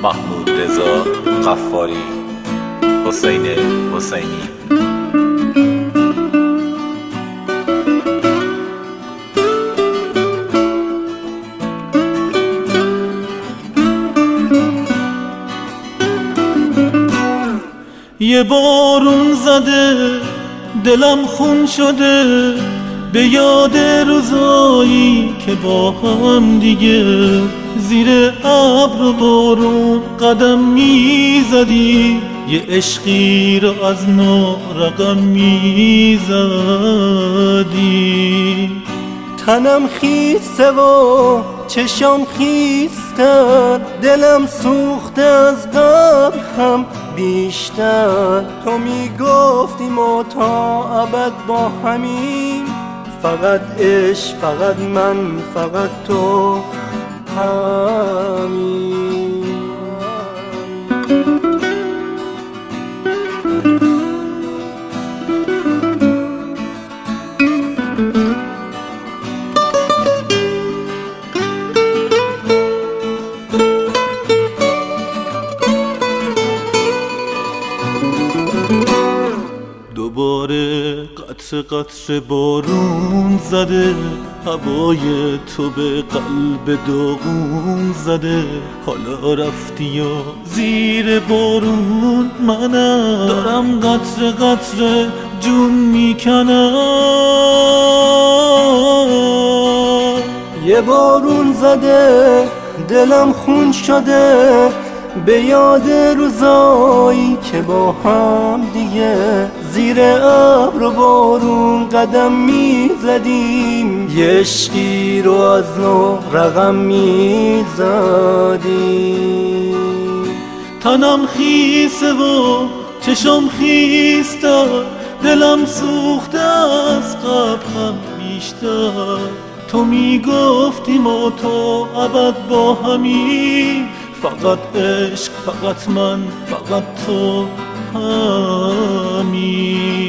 محمود رضا غفاری، حسین حسینی. یه بارون زده دلم خون شده، به یاد روزایی که با هم دیگه زیر ابر و بارون قدم میزدی، یه عشقی رو از نو رقم میزدی. تنم خیسته و چشم خیستر، دلم سوخته از قبل هم بیشتر. تو میگفتی ما تا ابد با همیم، فقط عشق، فقط من، فقط تو، همین. دوباره قطره قطره بارون زده، هوای تو به قلب داغون زده. حالا رفتی و زیر بارون منم دارم قطره قطره جون میکنم. یه بارون زده دلم خون شده، به یاد روزایی که با هم دیگه زیر ابر و بارون قدم میزدیم، یه عشقی رو از نو رقم میزدیم. تنم خیسه و چشم خیسته، دلم سوخته از قبل هم بیشتر. تو میگفتی ما تو ابد با همیم، فقط عشق، فقط من، فقط تو، همین.